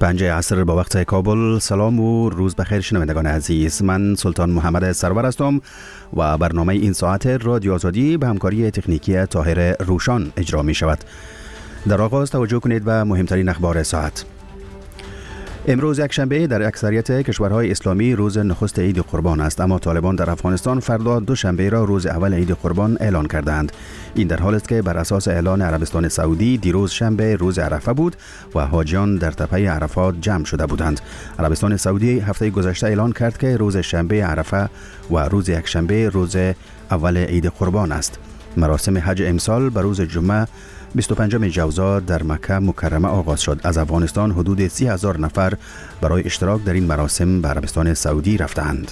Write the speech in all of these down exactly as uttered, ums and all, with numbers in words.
پنج عصر با وقت کابل. سلام و روز بخیر شنوندگان عزیز، من سلطان محمد سرور هستم و برنامه این ساعت رادیو آزادی به همکاری تکنیکی طاهر روشان اجرا می شود. در آغاز توجه کنید به مهمترین اخبار ساعت. امروز یک شنبه در اکثریت کشورهای اسلامی روز نخست عید قربان است، اما طالبان در افغانستان فردا دو شنبه را روز اول عید قربان اعلان کردند. این در حالی است که بر اساس اعلان عربستان سعودی دیروز شنبه روز عرفه بود و حاجیان در تپه عرفات جمع شده بودند. عربستان سعودی هفته گذشته اعلان کرد که روز شنبه عرفه و روز یکشنبه روز اول عید قربان است. مراسم حج امسال به روز جمعه بیست و پنجم جوزا در مکه مکرمه آغاز شد. از افغانستان حدود سی هزار نفر برای اشتراک در این مراسم به عربستان سعودی رفتند.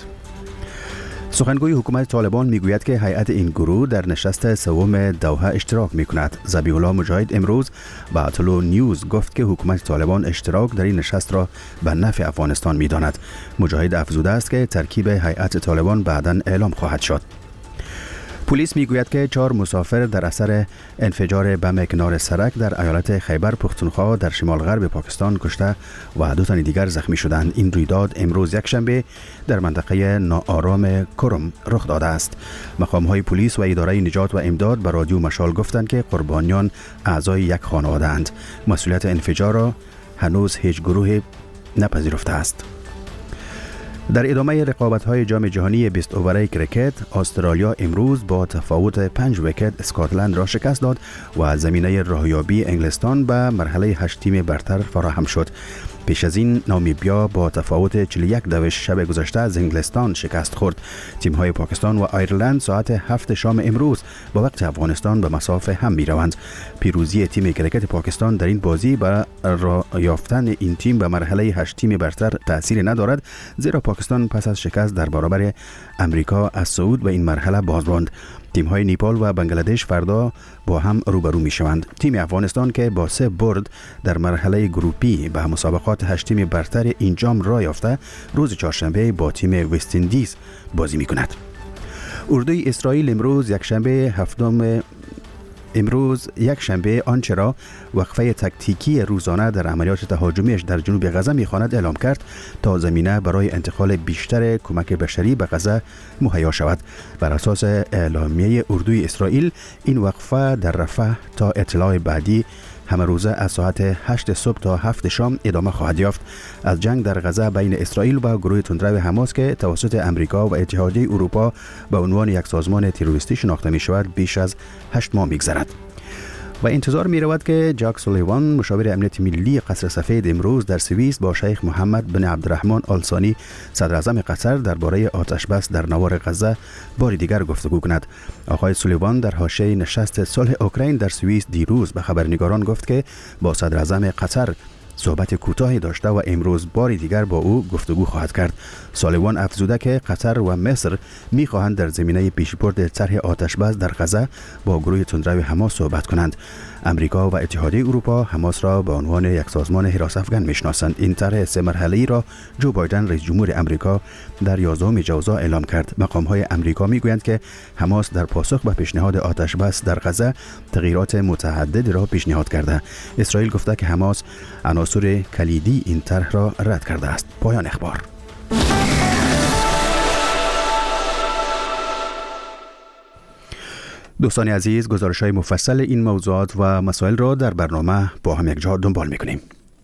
سخنگوی حکومت طالبان میگوید که هیئت این گروه در نشست سوم دوحه اشتراک میکند. ذبیح الله مجاهد امروز به طلوع نیوز گفت که حکومت طالبان اشتراک در این نشست را به نفع افغانستان میداند. مجاهد افزوده است که ترکیب هیئت طالبان بعداً اعلام خواهد شد. پلیس میگوید که چهار مسافر در اثر انفجار بم کنار سرک در ایالت خیبر پختونخوا در شمال غرب پاکستان کشته و دو تن دیگر زخمی شدند. این رویداد امروز یک شنبه در منطقه ناآرام کرم رخ داده است. مقام‌های پلیس و اداره نجات و امداد به رادیو مشال گفتند که قربانیان اعضای یک خانواده اند. مسئولیت انفجار را هنوز هیچ گروه نپذیرفته است. در ادامه رقابت‌های جام جهانی بیست اووره کرکت، استرالیا امروز با تفاوت پنج ویکت اسکاتلند را شکست داد و زمینه راهیابی انگلستان به مرحله هشت تیم برتر فراهم شد. پیش از این نامیبیا با تفاوت چهل و یک دوش شب گذشته از انگلستان شکست خورد. تیم‌های پاکستان و آیرلند ساعت هفت شام امروز با وقت افغانستان به مسافه هم می‌روند. پیروزی تیم کرکت پاکستان در این بازی به یافتن این تیم به مرحله هشت تیم برتر تأثیر ندارد، زیرا پاکستان پس از شکست در برابر امریکا از صعود به این مرحله بازماند. تیم‌های نیپال و بنگلادش فردا با هم روبرو می‌شوند. تیم افغانستان که با سه برد در مرحله گروپی به مسابقات هشت تیم برتر این جام را یافته، روز چهارشنبه با تیم وست اندیز بازی می‌کند. اردوی اسرائیل امروز یک شنبه هفتم امروز یک شنبه آنچه را وقفه تکتیکی روزانه در عملیات تهاجمیش در جنوب غزه می‌خواند اعلام کرد تا زمینه برای انتقال بیشتر کمک بشری به غزه مهیا شود. بر اساس اعلامیه اردوی اسرائیل این وقفه در رفح تا اطلاع بعدی همه روزه از ساعت هشت صبح تا هفت شام ادامه خواهد یافت. از جنگ در غزه بین اسرائیل و گروه تندرو حماس که توسط امریکا و اتحادیه اروپا به عنوان یک سازمان تروریستی شناخته می شود بیش از هشت ماه می‌گذرد و انتظار می رود که جاک سولیوان مشاور امنیت ملی قصر سفید امروز در سوئیس با شیخ محمد بن عبدالرحمن آل ثانی صدر اعظم قطر درباره آتش بس در نوار غزه بار دیگر گفتگو کند. آقای سولیوان در حاشیه نشست صلح اوکراین در سوئیس دیروز به خبرنگاران گفت که با صدر اعظم قطر صحبت کوتاهی داشته و امروز بار دیگر با او گفتگو خواهد کرد. سالیوان افزوده که قطر و مصر می‌خواهند در زمینه پیشبرد طرح آتش بس در غزه با گروه تندرو حماس صحبت کنند. امریکا و اتحادیه اروپا حماس را به عنوان یک سازمان حراس افغان میشناسند. این طرح سه مرحله‌ای را جو بایدن رئیس جمهور امریکا در یازدهم جوزا اعلام کرد. مقام‌های امریکا میگویند که حماس در پاسخ به پیشنهاد آتش بس در غزه تغییرات متعددی را پیشنهاد کرده. اسرائیل گفته که حماس عناصر کلیدی این طرح را رد کرده است. پایان اخبار. دوستان عزیز، گزارش‌های مفصل این موضوعات و مسائل را در برنامه با هم یک جا دنبال می‌کنیم.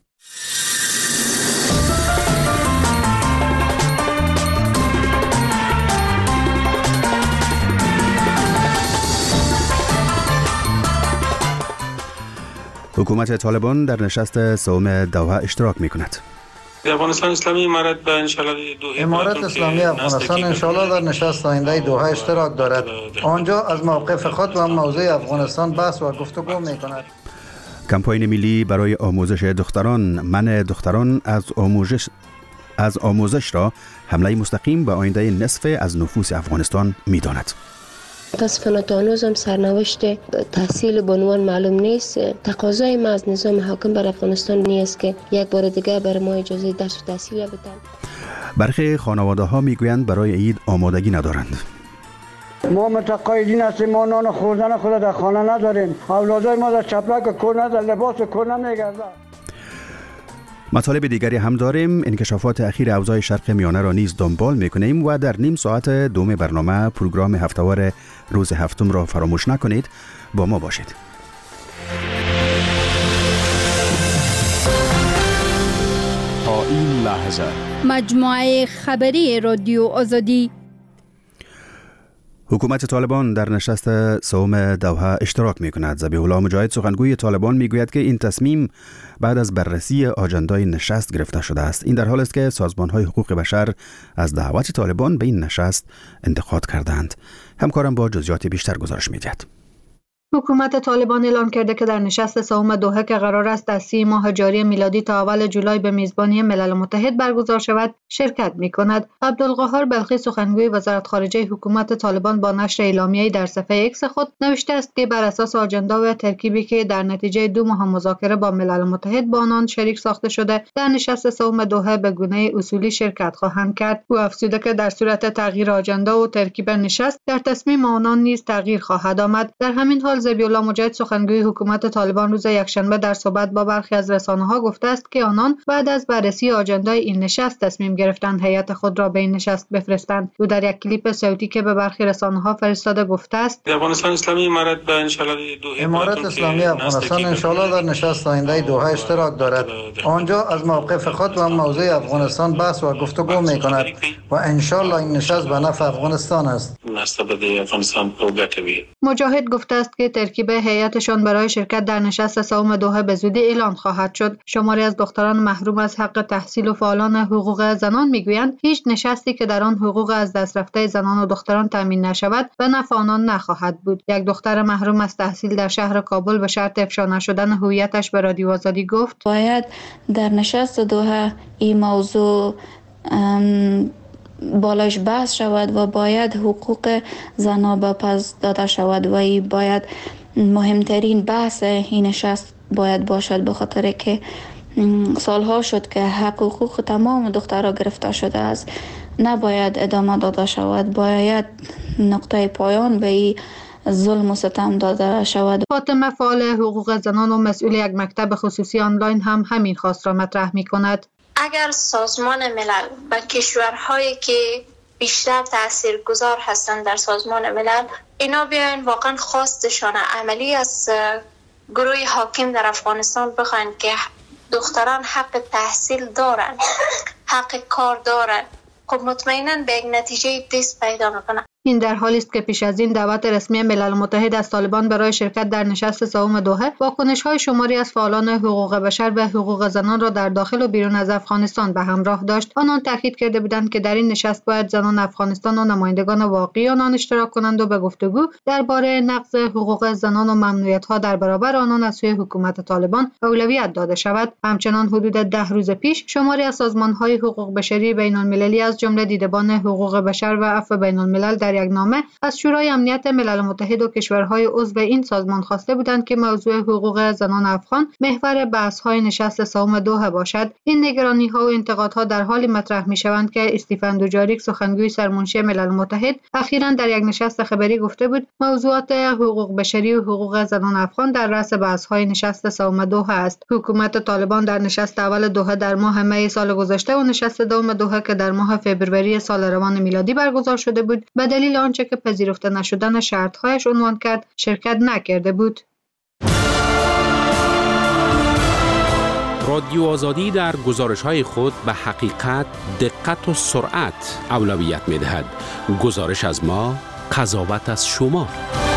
حکومت طالبان در نشست سوم دوحه اشتراک می‌کند. افغانستان اسلامی امارت به انشالله دوحه امارت اسلامی افغانستان انشالله در نشست آینده دوحه اشتراک دارد. آنجا از موقف خود و موضوع افغانستان بحث و گفتگو می‌کند. کمپاین ملی برای آموزش دختران، منع دختران از آموزش از آموزش را حمله مستقیم به آینده نصف از نفوس افغانستان می‌داند. متاسفانه تا هنوز هم سرنوشت تحصیل بانوان معلوم نیست. تقاضای ما از نظام حاکم بر افغانستان نیست که یک بار دیگه بر ما اجازه درس و تحصیل بدن. برخی خانواده ها میگویند برای عید آمادگی ندارند. ما متقاعدین هستیم، ما نان خوردن خود در خانه نداریم. اولادای ما در چپلک کور ندارن، لباس کور نمیگردن. مطالب دیگری هم داریم. انکشافات اخیر اوضاع شرق میانه را نیز دنبال میکنیم و در نیم ساعت دوم برنامه پروگرام هفته‌وار روز هفتم را فراموش نکنید. با ما باشید. تا این لحظه مجموعه خبری رادیو آزادی. حکومت طالبان در نشست سوم دوحه اشتراک می کند. ذبیح الله مجاهد سخنگوی طالبان می گوید که این تصمیم بعد از بررسی آجندای نشست گرفته شده است. این در حال است که سازمان های حقوق بشر از دعوت طالبان به این نشست انتقاد کردند. همکارم با جزئیات بیشتر گزارش می دهد. حکومت طالبان اعلام کرده که در نشست سوم دوحه که قرار است در سی ماه جاری میلادی تا اول جولای به میزبانی ملل متحد برگزار شود شرکت می کند. عبدالقاهر بلخی سخنگوی وزارت خارجه حکومت طالبان با نشر اعلامیه‌ای در صفحه اکس خود نوشته است که بر اساس آجندا و ترکیبی که در نتیجه دو ماه مذاکره با ملل متحد با آنان شریک ساخته شده در نشست سوم دوحه به گونه اصولی شرکت خواهند کرد. او افزوده که در صورت تغییر آجندا و ترکیب نشست در تصمیم آنان نیز تغییر خواهد آمد. در همین حال ذبیح الله مجاهد سخنگوی حکومت طالبان روز یکشنبه در صحبت با برخی از رسانه‌ها گفته است که آنان بعد از بررسی آجندای این نشست تصمیم گرفتند هیئت خود را به این نشست بفرستند. او در یک کلیپ صوتی که به برخی رسانه‌ها فرستاده گفته است افغانستان اسلامی امارت به ان شاءالله دوحه امارت اسلامی افغانستان ان شاءالله در نشست آینده دوحه اشتراک دارد. آنجا از موقف خود و موضوع افغانستان بحث و گفتگو می‌کند و ان شاءالله این نشست به نفع افغانستان است. مجاهد گفته است که ترکیب هیئتشان برای شرکت در نشست سوم دوحه به زودی اعلان خواهد شد. شماری از دختران محروم از حق تحصیل و فعالان حقوق زنان میگویند هیچ نشستی که در آن حقوق از دست رفته زنان و دختران تامین نشود به نفع آنان نخواهد بود. یک دختر محروم از تحصیل در شهر کابل به شرط افشا نشدن هویتش به رادیو آزادی گفت باید در نشست دوحه این موضوع بالاش بحث شود و باید حقوق زنها به پس داده شود و ای باید مهمترین بحث این نشست باید باشد، به خاطر که سالها شد که حق حقوق تمام دخترها گرفته شده است. نباید ادامه داده شود، باید نقطه پایان به این ظلم و ستم داده شود. فاطمه فعال حقوق زنان و مسئول یک مکتب خصوصی آنلاین هم همین خواست را مطرح می کند. اگر سازمان ملل و کشورهایی که بیشتر تاثیرگذار هستند در سازمان ملل اینا بیاین واقعا خواستشان عملی از گروه حاکم در افغانستان بخواین که دختران حق تحصیل دارن، حق کار دارن، خب مطمئنا به یک نتیجه دست پیدا میکنن. این در حالی است که پیش از این دعوت رسمی ملل متحد از طالبان برای شرکت در نشست سوم دوحه واکنش‌های شماری از فعالان حقوق بشر و حقوق زنان را در داخل و بیرون از افغانستان به همراه داشت. آنان تاکید کرده بودند که در این نشست باید زنان افغانستان و نمایندگان واقعی آنان اشتراک کنند و به گفتگو درباره نقض حقوق زنان و ممنوعیت‌ها در برابر آنان از سوی حکومت طالبان اولویت داده شود. همچنان حدود ده روز پیش شماری از سازمان‌های حقوق بشری بین‌المللی از جمله دیدبان حقوق بشر و عفو بین‌الملل در یک نامه از شورای امنیت ملل متحد و کشورهای عضو این سازمان خواسته بودند که موضوع حقوق زنان افغان محور بحث‌های نشست سوم دوحه باشد. این نگرانی‌ها و انتقادها در حالی مطرح می‌شوند که استیفن دوجاریک سخنگوی سرمنشی ملل متحد اخیراً در یک نشست خبری گفته بود موضوعات حقوق بشری و حقوق زنان افغان در رأس بحث‌های نشست سوم دوحه است. حکومت طالبان در نشست اول دوحه در ماه می سال گذشته و نشست دوم دوحه که در ماه فوریه سال روان میلادی برگزار شده بود به دلیل آنچه که پذیرفته نشدن شرط‌هایش عنوان کرد شرکت نکرده بود. رادیو آزادی در گزارش‌های خود به حقیقت، دقت و سرعت اولویت می‌دهد. گزارش از ما، قضاوت از شما.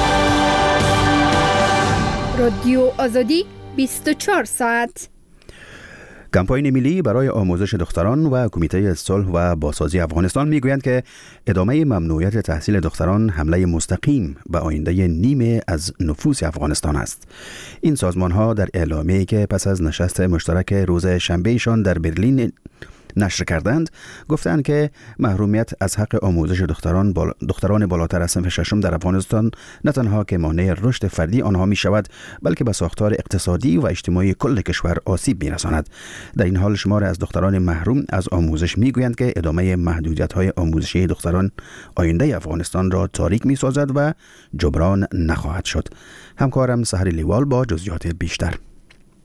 رادیو آزادی بیست و چهار ساعت. کمپاین ملی برای آموزش دختران و کمیته صلح و بازسازی افغانستان میگویند که ادامه ممنوعیت تحصیل دختران حمله مستقیم به آینده نیمه از نفوس افغانستان است. این سازمان ها در اعلامیه‌ای که پس از نشست مشترک روز شنبهشان در برلین نشر کردند گفتند که محرومیت از حق آموزش دختران بال... دختران بالاتر از صنف ششم در افغانستان نه تنها که مانع رشد فردی آنها می شود بلکه به ساختار اقتصادی و اجتماعی کل کشور آسیب می رساند. در این حال شمار از دختران محروم از آموزش می گویند که ادامه محدودیت های آموزشی دختران آینده افغانستان را تاریک می سازد و جبران نخواهد شد. همکارم سحر لیوال با جزئیات بیشتر.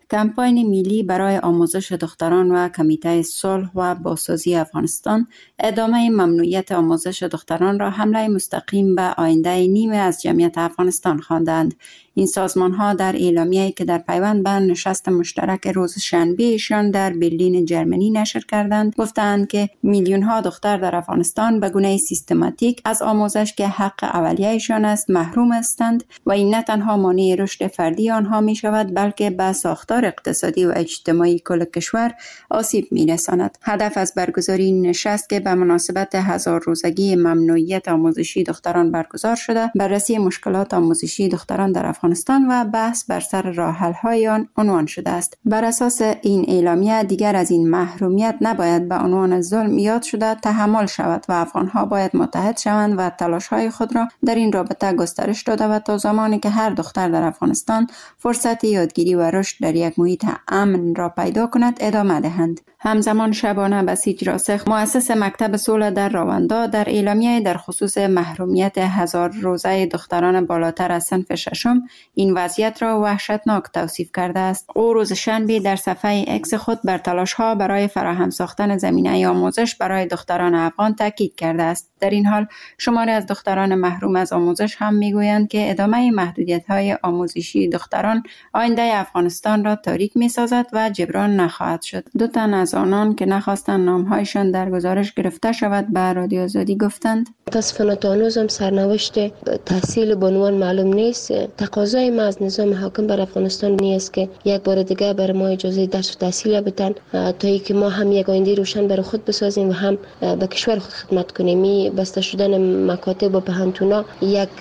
کمپاین ملی برای آموزش دختران و کمیته صلح و بازسازی افغانستان ادامه ممنوعیت آموزش دختران را حمله مستقیم به آینده نیمه از جمعیت افغانستان خواندند. این سازمان ها در اعلامیه‌ای که در پیوند به نشست مشترک روز شنبه ایشان در برلین جرمنی نشر کردند گفتند که میلیون ها دختر در افغانستان به گونه سیستماتیک از آموزش که حق اولیه‌شان است محروم هستند و این نه تنها مانع رشد فردی آنها می شود بلکه به ساختار اقتصادی و اجتماعی کل کشور آسیب می رساند. هدف از برگزاری این نشست که به مناسبت هزار روزگی ممنوعیت آموزشی دختران برگزار شده بررسی مشکلات آموزشی دختران در افغانستان و بحث بر سر راه حل‌های آن عنوان شده است. بر اساس این اعلامیه دیگر از این محرومیت نباید به عنوان ظلم یاد شده تحمل شود و افغان‌ها باید متحد شوند و تلاش‌های خود را در این رابطه گسترش داده و تا زمانی که هر دختر در افغانستان فرصت یادگیری و رشد در یک محیط امن را پیدا کند ادامه دهند. همزمان شبانه بسیج راسخ مؤسس مکتب صلح در راوندا در اعلامیه در خصوص محرومیت هزار روزه دختران بالاتر از صنف ششم این وضعیت را وحشتناک توصیف کرده است. او روز شنبه در صفحه اکس خود بر تلاش‌ها برای فراهم ساختن زمینه آموزش برای دختران افغان تاکید کرده است. در این حال شماری از دختران محروم از آموزش هم میگویند که ادامه محدودیت‌های آموزشی دختران آینده افغانستان را تاریک می‌سازد و جبران نخواهد شد. دو تن از آنان که نخواستند نام‌هایشان در گزارش گرفته شود به رادیو آزادی گفتند متاسفانه تا هنوز هم سرنوشت تحصیل به عنوان معلوم نیست. تقاضای ما از نظام حاکم بر افغانستان نیست که یک بار دیگه بر ما اجازه درس و تحصیل بدن تا اینکه ما هم یک آینده روشن برای خود بسازیم و هم به کشور خود خدمت کنیم. می بسته شدن مکاتب و پهنتونا یک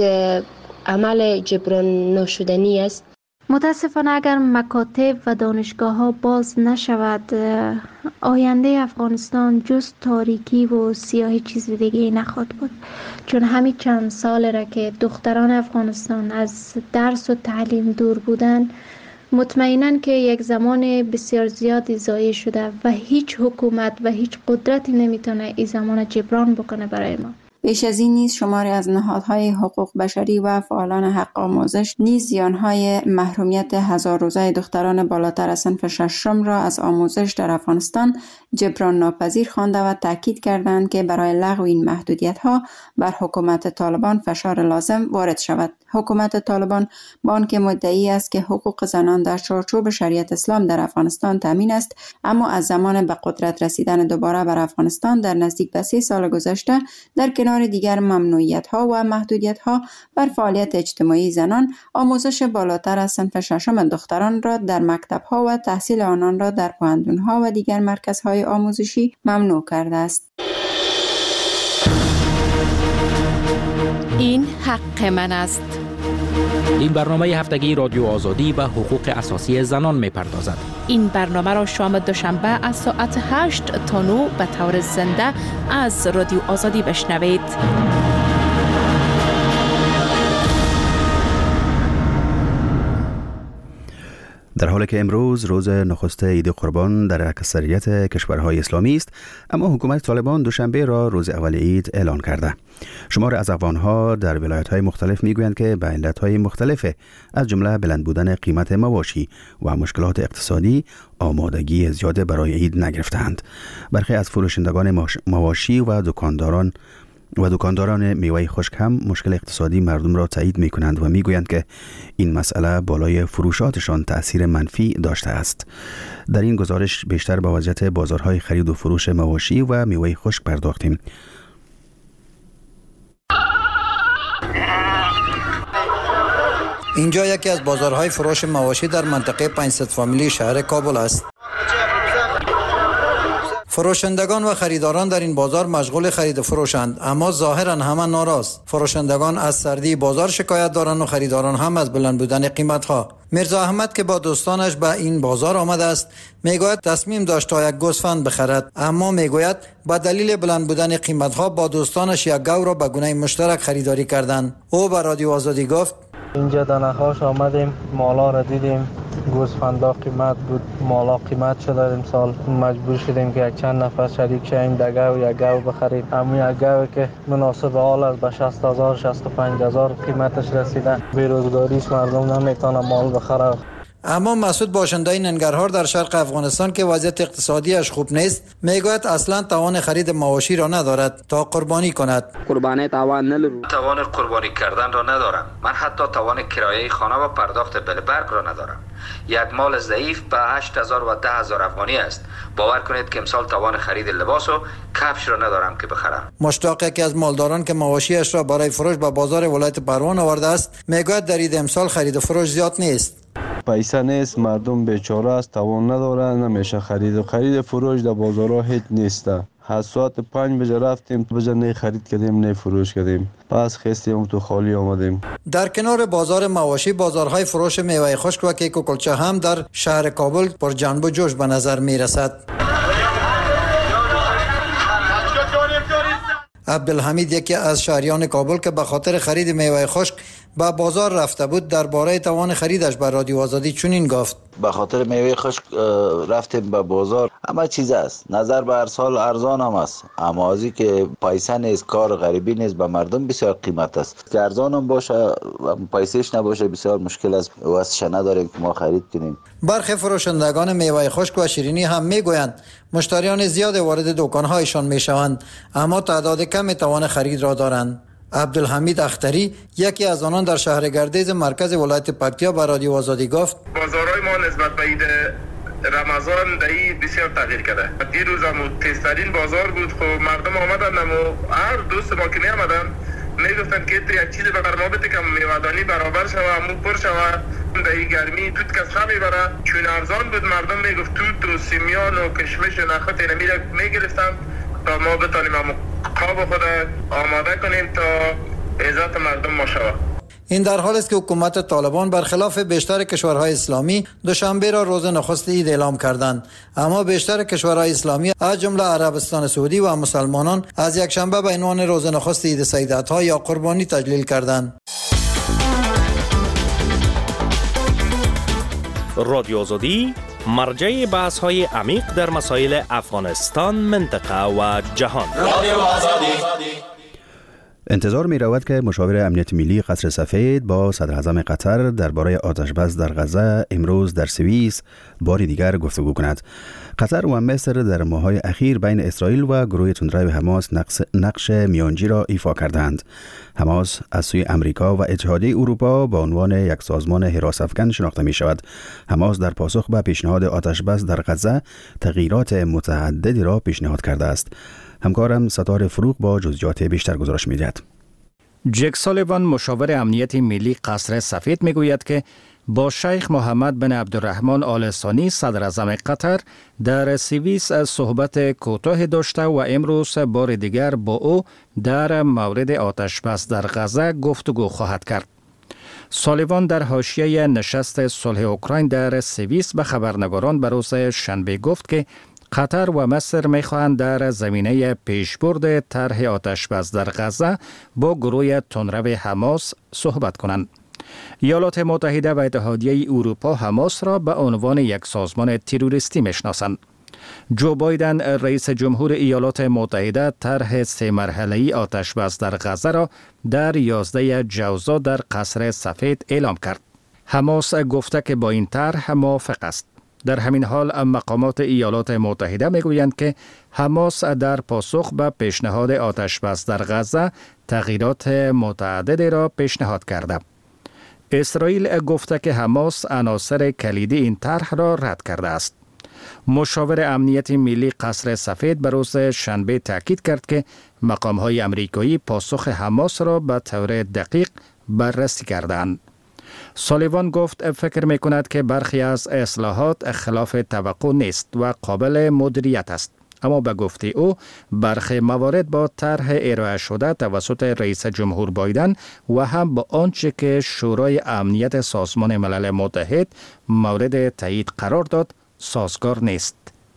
عمل جبران ناشدنی است. متاسفانه اگر مکاتب و دانشگاه ها باز نشود آینده افغانستان جز تاریکی و سیاهی چیز دیگه نخواهد بود، چون همین چند سال را که دختران افغانستان از درس و تعلیم دور بودن مطمئناً که یک زمان بسیار زیادی ضایع شده و هیچ حکومت و هیچ قدرتی نمیتونه این زمان جبران بکنه برای ما. بیش از این نیز شماری از نهادهای حقوق بشری و فعالان حق آموزش نیز زیانهای محرومیت هزار روزه دختران بالاتر از صنف ششم را از آموزش در افغانستان جبران ناپذیر خوانده و تاکید کردند که برای لغو این محدودیت‌ها بر حکومت طالبان فشار لازم وارد شود. حکومت طالبان با آنکه مدعی است که حقوق زنان در چارچوب شریعت اسلام در افغانستان تامین است، اما از زمان به قدرت رسیدن دوباره بر افغانستان در نزدیک به سه سال گذشته در کنار دیگر ممنوعیت‌ها و محدودیت‌ها بر فعالیت اجتماعی زنان، آموزش بالاتر از صنف ششم دختران را در مکتب‌ها و تحصیل آنان را در پوهنتون‌ها و دیگر مرکزهای آموزشی ممنوع کرده است. این حق من است. این برنامه هفتگی رادیو آزادی به حقوق اساسی زنان می‌پردازد. این برنامه را شام دوشنبه از ساعت هشت تا نه به طور زنده از رادیو آزادی بشنوید. در حالی که امروز روز نخست عید قربان در اکثریت کشورهای اسلامی است، اما حکومت طالبان دوشنبه را روز اول عید اعلان کرده. شمار از افغان‌ها در ولایت‌های مختلف می‌گویند که به علت‌های مختلف از جمله بلند بودن قیمت مواشی و مشکلات اقتصادی آمادگی زیاد برای عید نگرفتند. برخی از فروشندگان مواشی و دکانداران و دکانداران میوه خشک هم مشکل اقتصادی مردم را تایید می کنند و می گویند که این مسئله بالای فروشاتشان تأثیر منفی داشته است. در این گزارش بیشتر به وضعیت بازارهای خرید و فروش مواشی و میوه خشک پرداختیم. اینجا یکی از بازارهای فروش مواشی در منطقه پنجصد فامیلی شهر کابل است. فروشندگان و خریداران در این بازار مشغول خرید و فروشند، اما ظاهرا همه ناراض. فروشندگان از سردی بازار شکایت دارند و خریداران هم از بلند بودن قیمت‌ها. میرزا احمد که با دوستانش به این بازار آمده است میگوید تصمیم داشت تا یک گوسفند بخرد، اما میگوید با دلیل بلند بودن قیمت‌ها با دوستانش یک گاو را به گونه مشترک خریداری کردند. او به رادیو آزادی گفت اینجا در نخاش آمدیم، مالا را دیدیم، گوسفندا قیمت بود، مالا قیمت شده. امسال مجبور شدیم که یک چند نفر شریک شویم در گاو یک گاو بخریم. اما یک گاوی که مناسب حال است به شصت هزار شصت و پنج هزار قیمتش رسیده. بیروزگاری است، مردم نمیتونه مال بخره. اما مسعود باشنده ننگرهار در شرق افغانستان که وضعیت اقتصادیش خوب نیست میگوید اصلا توان خرید مواشی را ندارد تا قربانی کند. قربانی توان ندارم. توان قربانی کردن را ندارم. من حتی توان کرایه خانه و پرداخت بل برق را ندارم. یک مال ضعیف به هشت هزار و ده هزار افغانی است. باور کنید که امسال توان خرید لباس و کفش را ندارم که بخرم. مشتاق یکی از مالداران که مواشیش را برای فروش به بازار ولایت پروان آورده است میگوید در عید امسال خرید و فروش زیاد نیست. پیسه نیست، مردم بیچاره است، توان ندارن، نمیشه خرید و خرید فروش در بازارها هیچ نیسته. از ساعت پنج بجه رفتیم بجه نه خرید کردیم نه فروش کردیم، پس خستیم تو خالی آمدیم. در کنار بازار مواشی بازارهای فروش میوه خشک و کیک و کلچه هم در شهر کابل پر جنب و جوش به نظر می رسد. عبدالحمید یکی از شهریان کابل که به خاطر خرید میوه خشک به بازار رفته بود درباره توان خریدش بر رادیو آزادی چنین گفت: به خاطر میوه خشک رفتیم به بازار، همه چیز است، نظر به هر سال ارزان هم است، اما ازی که پیسه نیست، کار غریبی نیست، به مردم بسیار قیمت است. که ارزان هم باشه پیسهش نباشه بسیار مشکل است، واسش نداریم که ما خرید کنیم. برخی فروشندگان میوه خشک و شیرینی هم میگویند مشتریان زیاد وارد دکانهایشان میشوند اما تعداد کمی توان خرید را دارند. عبدالحمید اختری یکی از آنان در شهر گردیز مرکز ولایت پکتیا به رادیو آزادی گفت: بازارهای ما نسبت به عید رمضان دایی بسیار تغییر کرده. دیروز هم تیزترین بازار بود، خب مردم آمدن اما هر دوست ما که می آمدن میگفتن که یک چیز به ما بده که میوه‌دانی برابر شوه، امو پر شوه، دایی گرمی توت کس نمیبره. چون ارزان بود مردم میگفت توت و سیمیان و کشمش و نخات اینه میره میگرفتن تا ما بتانیم امو قاب خود آماده کنیم تا عزت مردم ما شود. این در حال است که حکومت طالبان برخلاف بیشتر کشورهای اسلامی دوشنبه را روز نخست عید اعلام کردند، اما بیشتر کشورهای اسلامی از جمله عربستان سعودی و مسلمانان از یک شنبه به عنوان روز نخست عید سیدت‌ها یا قربانی تجلیل کردند. رادیو آزادی مرجع بحث های عمیق در مسائل افغانستان، منطقه و جهان. رادیو آزادی. انتظار می رود که مشاور امنیت ملی قصر سفید با صدر اعظم قطر درباره آتشبس در غزه امروز در سوئیس بار دیگر گفتگو کند. قطر و مصر در ماه‌های اخیر بین اسرائیل و گروه تندروی حماس نقش, نقش میانجی را ایفا کردند. حماس از سوی امریکا و اتحادیه اروپا با عنوان یک سازمان حراس افکن شناخته می شود. حماس در پاسخ به پیشنهاد آتشبس در غزه تغییرات متعددی را پیشنهاد کرده است. همکارم ستاره فروغ با جزئیات بیشتر گزارش می‌دهد. جک سالیوان مشاور امنیت ملی قصر سفید میگوید که با شیخ محمد بن عبدالرحمن آل ثانی صدر اعظم قطر در سوئیس صحبت کوتاه داشته و امروز بار دیگر با او در مورد آتشبس در غزه گفتگو خواهد کرد. سالیوان در حاشیه نشست صلح اوکراین در سوئیس به خبرنگاران به روز شنبه گفت که قطر و مصر می‌خواهند در زمینه پیشبرد طرح آتشبس در غزه با گروه تندرو حماس صحبت کنند. ایالات متحده و اتحادیه اروپا حماس را به عنوان یک سازمان تروریستی می‌شناسند. جو بایدن رئیس جمهور ایالات متحده طرح سه مرحله‌ای آتشبس در غزه را در یازده جوزا در قصر سفید اعلام کرد. حماس گفته که با این طرح موافق است. در همین حال مقامات ایالات متحده میگویند که حماس در پاسخ به پیشنهاد آتشبس در غزه تغییرات متعددی را پیشنهاد کرده. اسرائیل گفته که حماس عناصر کلیدی این طرح را رد کرده است. مشاور امنیت ملی قصر سفید به روز شنبه تاکید کرد که مقام‌های امریکایی پاسخ حماس را به طور دقیق بررسی کردند. سالیوان گفت فکر می کند که برخی از اصلاحات خلاف توقع نیست و قابل مدیریت است، اما به گفته او برخی موارد با طرح ارائه شده توسط رئیس جمهور بایدن و هم با آنچه که شورای امنیت سازمان ملل متحد مورد تایید قرار داد سازگار نیست.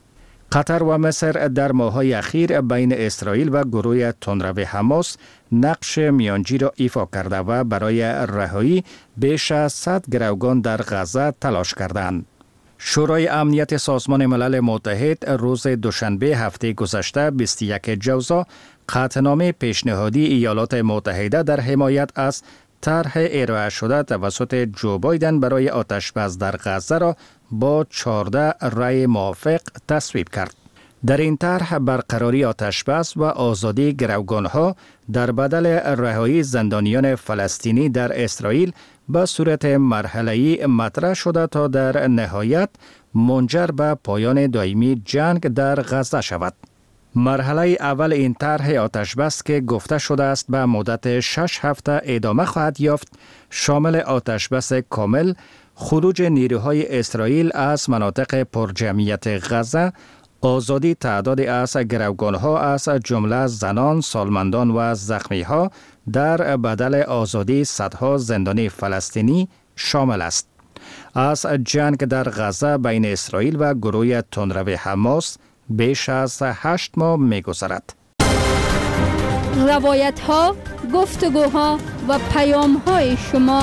قطر و مصر در ماه‌های اخیر بین اسرائیل و گروه تندرو حماس نقش میانجی را ایفا کرده و برای رهایی بیش از صد گروگان در غزه تلاش کردند. شورای امنیت سازمان ملل متحد روز دوشنبه هفته گذشته بیست و یک جوزا قطعنامه پیشنهادی ایالات متحده در حمایت از طرح ارائه شده توسط جو بایدن برای آتشبس در غزه را با چهارده رأی موافق تصویب کرد. در این طرح برقراری آتشبس و آزادی گروگانها در بدل رهایی زندانیان فلسطینی در اسرائیل به صورت مرحله‌ای مطرح شده تا در نهایت منجر به پایان دائمی جنگ در غزه شود. مرحله اول این طرح آتشبس که گفته شده است به مدت شش هفته ادامه خواهد یافت، شامل آتشبس کامل، خروج نیروهای اسرائیل از مناطق پرجمعیت غزه، آزادی تعدادی از گروگانها از جمله زنان، سالمندان و زخمیها در بدل آزادی صدها زندانی فلسطینی شامل است. از جنگ در غزه بین اسرائیل و گروه تندرو حماس بیش از هشت ماه می گذرد. روایت ها، گفتگوها و پیام های شما.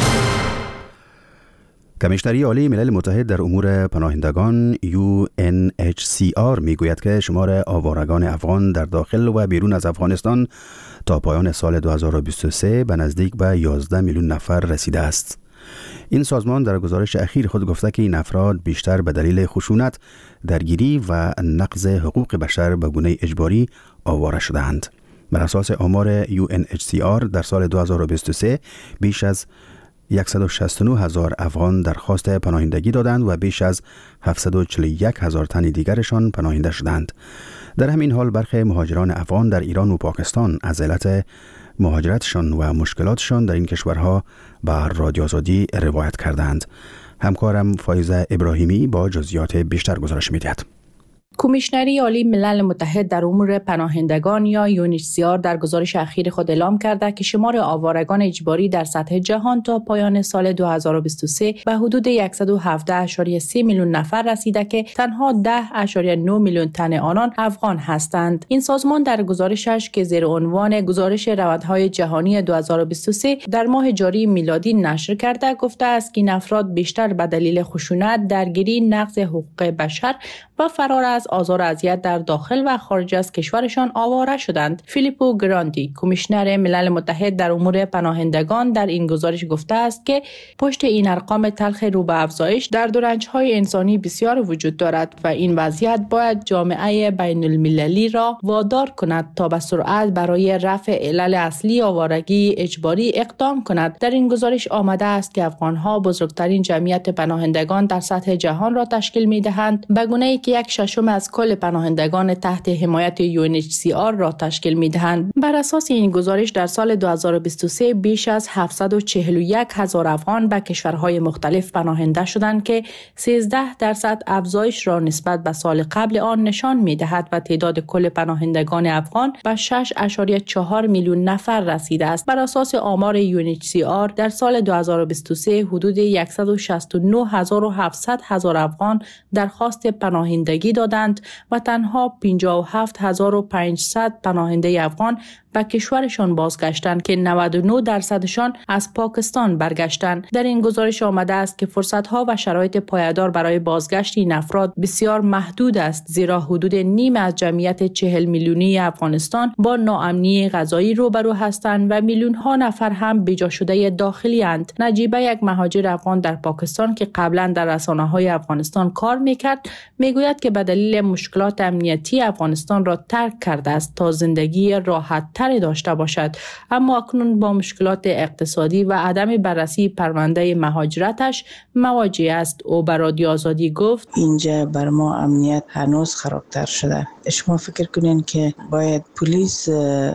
کمیشنری عالی ملل متحد در امور پناهندگان یو ان اچ سی آر می گوید که شمار آوارگان افغان در داخل و بیرون از افغانستان تا پایان سال دو هزار و بیست و سه به نزدیک به یازده میلیون نفر رسیده است. این سازمان در گزارش اخیر خود گفته که این افراد بیشتر به دلیل خشونت، درگیری و نقض حقوق بشر به گونه اجباری آواره شده‌اند. بر اساس آمار یو ان اچ سی آر در سال دو هزار و بیست و سه بیش از صد و شصت و نه هزار افغان درخواست پناهندگی دادند و بیش از هفتصد و چهل و یک هزار تن دیگرشان پناهنده شدند. در همین حال برخی مهاجران افغان در ایران و پاکستان از علت مهاجرتشان و مشکلاتشان در این کشورها بر رادیو آزادی روایت کردند. همکارم فایزه ابراهیمی با جزئیات بیشتر گزارش می‌دهد. کمیشنری عالی ملل متحد در امور پناهندگان یا یو ان اچ سی آر در گزارش اخیر خود اعلام کرده که شمار آوارگان اجباری در سطح جهان تا پایان سال دو هزار و بیست و سه به حدود صد و هفده ممیز سه میلیون نفر رسیده که تنها ده ممیز نه میلیون تن آنان افغان هستند. این سازمان در گزارشش که زیر عنوان گزارش روندهای جهانی دو هزار و بیست و سه در ماه جاری میلادی نشر کرده گفته است که این افراد بیشتر به دلیل خشونت، درگیری، نقض حقوق بشر و فرار از آزار و اذیت در داخل و خارج از کشورشان آواره شدند. فیلیپو گراندی، کمیشنر ملل متحد در امور پناهندگان، در این گزارش گفته است که پشت این ارقام تلخ رو به افزایش درد و رنج‌های انسانی بسیار وجود دارد و این وضعیت باید جامعه بین المللی را وادار کند تا به سرعت برای رفع علل اصلی آوارگی اجباری اقدام کند. در این گزارش آمده است که افغان‌ها بزرگترین جمعیت پناهندگان در سطح جهان را تشکیل می‌دهند، به گونه‌ای که یک ششم از کل پناهندگان تحت حمایت یو ان اچ سی آر را تشکیل می‌دهند. بر اساس این گزارش در سال دو هزار و بیست و سه بیش از هفتصد و چهل و یک هزار افغان به کشورهای مختلف پناهنده شدند که سیزده درصد افزایش را نسبت به سال قبل آن نشان می‌دهد و تعداد کل پناهندگان افغان به شش ممیز چهار میلیون نفر رسیده است. بر اساس آمار یو ان اچ سی آر در سال دو هزار و بیست و سه حدود صد و شصت و نه هزار و هفتصد افغان درخواست پناهندگی دادند و تنها پنجاه و هفت هزار و پانصد پناهنده افغان به کشورشان بازگشتند که نود و نه درصدشان از پاکستان برگشتند. در این گزارش آمده است که فرصت‌ها و شرایط پایدار برای بازگشت این افراد بسیار محدود است، زیرا حدود نیم از جمعیت چهل میلیونی افغانستان با ناامنی غذایی روبرو هستند و میلیون‌ها نفر هم بیجا شده داخلی اند. نجیبه، یک مهاجر افغان در پاکستان که قبلا در رسانه‌های افغانستان کار می‌کرد، میگوید که به دلیل مشکلات امنیتی افغانستان را ترک کرده است تا زندگی راحت داشته باشد، اما اکنون با مشکلات اقتصادی و عدم بررسی پرونده مهاجرتش مواجه است. او به رادیو آزادی گفت: اینجا بر ما امنیت هنوز خرابتر شده. شما فکر کنین که باید پلیس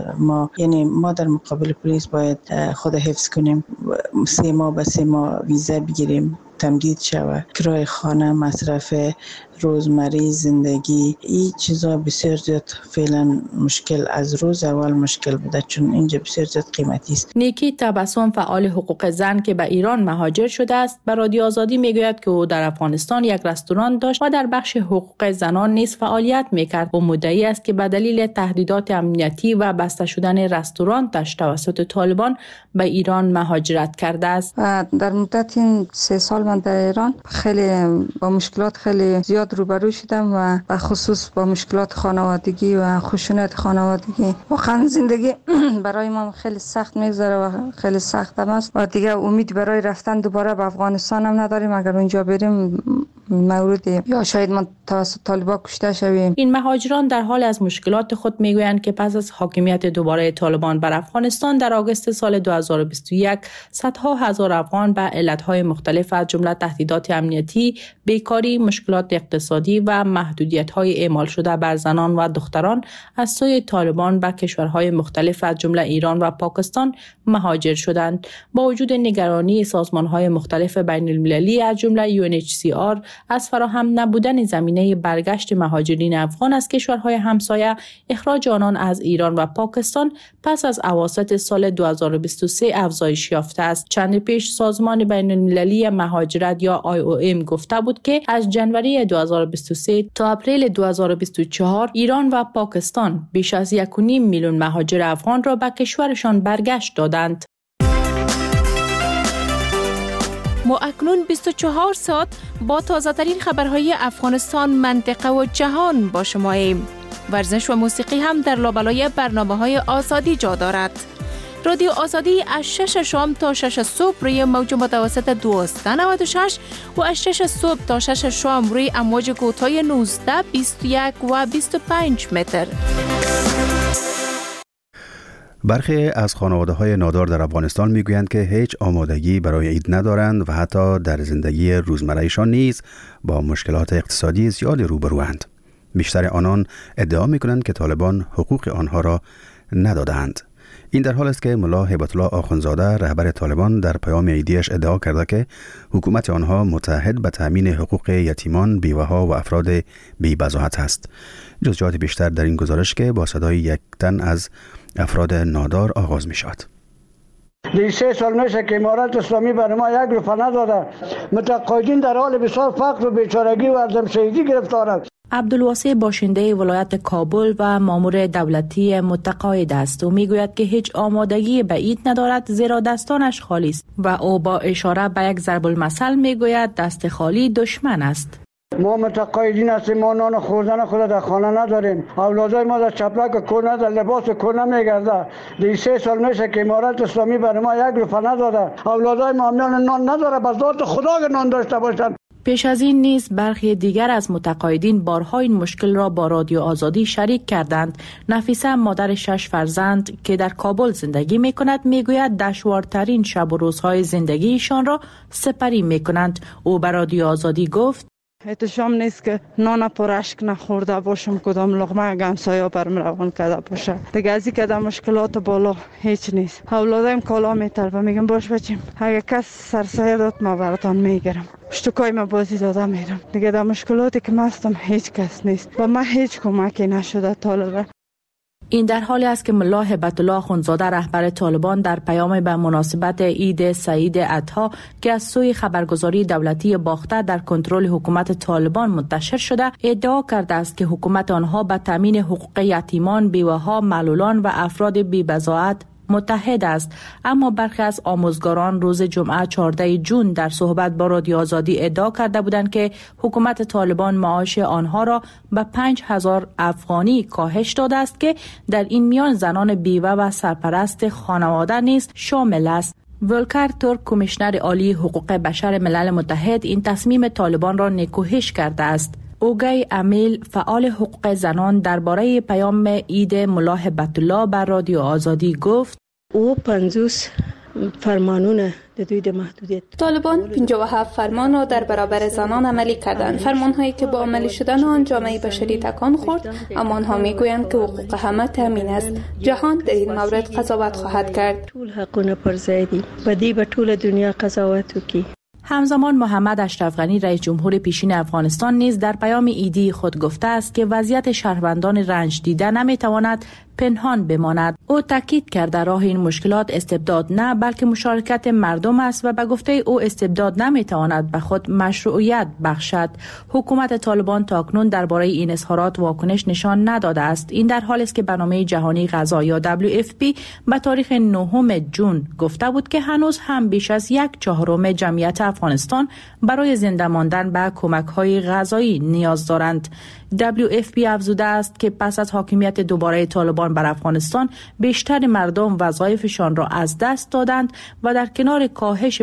ما یعنی ما در مقابل پلیس باید خود حفظ کنیم، سه ماه به سه ماه ویزا بگیریم، تمدید شود، کرای خانه، مصرف روزمره زندگی، این چیزا بسیار زیاد فعلا مشکل، از روز اول مشکل بوده چون اینجا بسیار زیاد قیمتی است. نیکی تبسم، فعال حقوق زن که به ایران مهاجر شده است، به رادیو آزادی میگوید که او در افغانستان یک رستوران داشت و در بخش حقوق زنان نیز فعالیت میکرد. او مدعی است که به دلیل تهدیدات امنیتی و بسته شدن رستورانش توسط طالبان به ایران مهاجرت کرده است. در مدت این سه سال من در ایران خیلی با مشکلات خیلی زیاد مشکلات روبرو شدم و به خصوص با مشکلات خانوادگی و خشونت خانوادگی. واقعا زندگی برای ما خیلی سخت میگذره و خیلی سخت هم است و دیگه امید برای رفتن دوباره به افغانستان هم نداریم. اگر اونجا بریم مورد یا شاید ما توسط طالبان کشته شویم. این مهاجران در حال از مشکلات خود میگویند که پس از حاکمیت دوباره طالبان بر افغانستان در آگوست سال دو هزار و بیست و یک صدها هزار افغان به علتهای مختلف از جمله تهدیدات امنیتی، بیکاری، مشکلات اقتصادی و محدودیت‌های اعمال شده بر زنان و دختران از سوی طالبان به کشورهای مختلف از جمله ایران و پاکستان مهاجر شدند. با وجود نگرانی سازمان‌های مختلف بین المللی از جمله یو ان اچ سی آر از فراهم نبودن زمینه برگشت مهاجرین افغان از کشورهای همسایه، اخراج آنان از ایران و پاکستان پس از اواسط سال دو هزار و بیست و سه افزایش یافته است. چند پیش سازمان بین المللی مهاجرت یا آی او ام گفته بود که از جنوری دو هزار و بیست و سه تا اپریل دو هزار و بیست و چهار ایران و پاکستان بیش از یک و نیم میلیون مهاجر افغان را به کشورشان برگشت دادند. ما اکنون بیست و چهار ساعت با تازه ترین خبرهای افغانستان، منطقه و جهان با شماییم. ورزش و موسیقی هم در لابلای برنامه‌های آزادی جا دارد. رادیو آزادی از شش شام تا شش صبح روی موج متوسط دویست و نود و شش و از شش صبح تا شش شام روی امواج کوتاه نوزده، بیست و یک و بیست و پنج متر. برخی از خانواده‌های نادار در افغانستان میگویند که هیچ آمادگی برای عید ندارند و حتی در زندگی روزمره‌شان نیز با مشکلات اقتصادی زیادی روبروند. بیشتر آنان ادعا میکنند که طالبان حقوق آنها را ندادند. این در حال است که ملا هیبت الله آخوندزاده رهبر طالبان در پیام عیدیش ادعا کرده که حکومت آنها متحد به تامین حقوق یتیمان، بیوه‌ها و افراد بی‌بضاعت است. جزئیات بیشتر در این گزارش که با صدای یک تن از افراد نادار آغاز می شود. دی سه سال میشه که امارت اسلامی بر ما یک روپیه نداده. متقاعدین در حال بسیار فقر و بیچارگی و عدم‌شهیدی گرفتارند. عبدالواسع باشنده ولایت کابل و مامور دولتی متقاعد است. او میگوید که هیچ آمادگی به عید ندارد زیرا دستانش خالی است و او با اشاره به یک ضرب المثل میگوید دست خالی دشمن است. ما متقاعدین هستیم، ما نان خوردن خود در خانه نداریم. اولادای ما در چپلک کور نداره، لباس کور نمیگرده. دی سه سال میشه که امارت اسلامی بر ما یک روپیه نداده. اولادای ما میان نان نداره، بس ذات خدا نان داشته باشند. پیش از این نیز برخی دیگر از متقاعدین بارها این مشکل را با رادیو آزادی شریک کردند. نفیسه مادر شش فرزند که در کابل زندگی می کند می گوید دشوارترین شب و روزهای زندگیشان را سپری می کنند. او به رادیو آزادی گفت احتشام نیست که نان پرشک نخورده باشم، کدام لقمه گمسایا برم روان کرده باشه. دیگه ازی که در مشکلات بالا هیچ نیست. اولادایم کالا میطلبه، میگم باش بچیم اگه کس سرسایه داد ما براتان میگیرم، اشتکای ما بازی داده میرم. دیگه در مشکلاتی که مستم هیچ کس نیست و من هیچ کمکی نشده طالبه. این در حالی است که ملا هیبت الله آخوندزاده رهبر طالبان در پیام به مناسبت عید سعید اضحی که از سوی خبرگزاری دولتی باخته در کنترل حکومت طالبان منتشر شده ادعا کرده است که حکومت آنها به تامین حقوق یتیمان، بیوه‌ها، معلولان و افراد بی‌بضاعت متحد است. اما برخی از آموزگاران روز جمعه چهاردهم ژوئن در صحبت با رادیو آزادی ادعا کرده بودند که حکومت طالبان معاش آنها را به پنج هزار افغانی کاهش داده است که در این میان زنان بیوه و سرپرست خانواده نیز شامل است. ولکر ترک، کمیشنر عالی حقوق بشر ملل متحد، این تصمیم طالبان را نکوهش کرده است. اوگای امیل، فعال حقوق زنان، درباره پیام عید ملا هیبت الله بر رادیو آزادی گفت او پنځوس فرمانونه د دوی د محدودیت طالبان پنجاه و هفت فرمان را در برابر زنان عملی کردند. فرمان هایی که با عملی شدن آن جامعه بشری تکان خورد، اما آنها میگویند که حقوق همه تامین است. جهان در این مورد قضاوت خواهد کرد. ټول حقونه پر ځای دي، په دې به ټوله دنیا قضاوت وکړي. همزمان محمد اشرف غنی رئیس جمهور پیشین افغانستان نیز در پیام عیدی خود گفته است که وضعیت شهروندان رنج دیده نمیتواند پنهان بماند. او تاکید کرد در راه این مشکلات استبداد نه بلکه مشارکت مردم است و به گفته او استبداد نمیتواند به خود مشروعیت بخشد. حکومت طالبان تاکنون درباره این اظهارات واکنش نشان نداده است. این در حالی است که برنامه جهانی غذا یا دبلیو اف پی به تاریخ نهم جون گفته بود که هنوز هم بیش از یک چهارم جمعیت افغانستان برای زنده ماندن به کمک‌های غذایی نیاز دارند. دبلیو اف پی افزوده است که پس از حاکمیت دوباره طالبان بر افغانستان بیشتر مردم وظایفشان را از دست دادند و در کنار کاهش